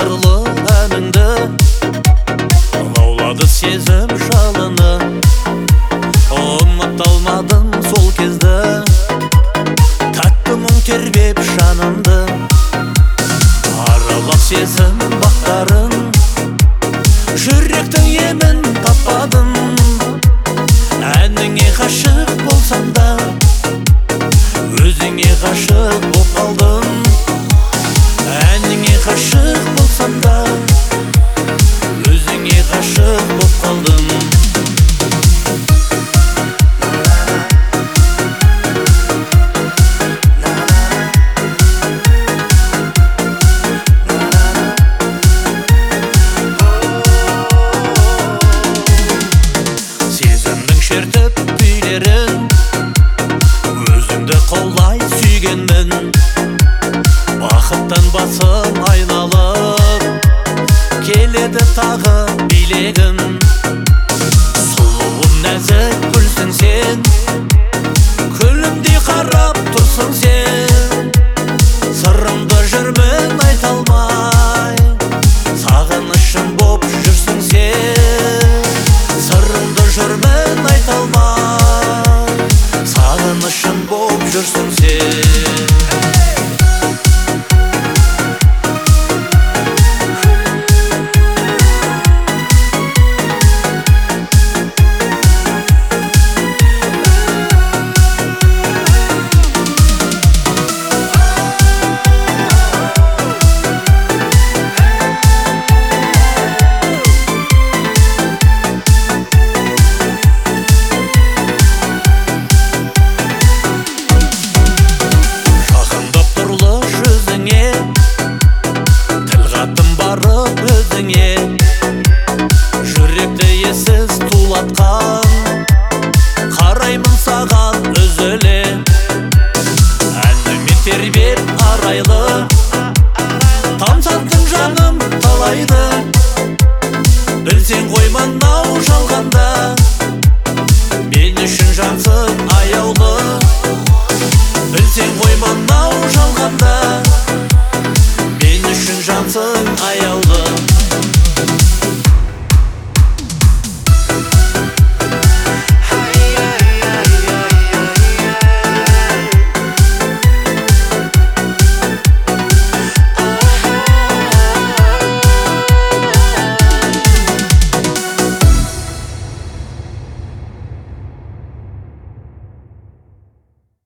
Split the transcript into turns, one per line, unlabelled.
сырлы әніңді, лаулады сезім жалыны. Ұмыта алмадым сол кезді, тәтті мұң тербеп жанымды. Аралап сезім бақтарын, жүректің емін таппадым. Әніңе ғашық болсам да, өзіңе ғашық боп қалдым. Әніңе ғашық болсам да, өзіңе ғашық боп қалдым. Сезімнің шертіп күйлерін, өзіңді қолай сүйгенмін. Бақыттан басым айналып, келеді тағы билегім. Сұлуым нәзік гүлсің сен, күлімдей қарап тұрсың сен. Сырымды жүрмін айта алмай, сағынышым боп жүрсің сен. Сырымды жүрмін айта алмай, сағынышым боп жүрсің сен. Жүректі ессіз тулатқан, қараймын саған үзіле. Әніме тербеп арайлы, тамсаттың жаным талайды. Білсең ғой мынау жалғанда, мен үшін жансың аяулы. Білсең ғой мынау жалғанда, мен үшін жансың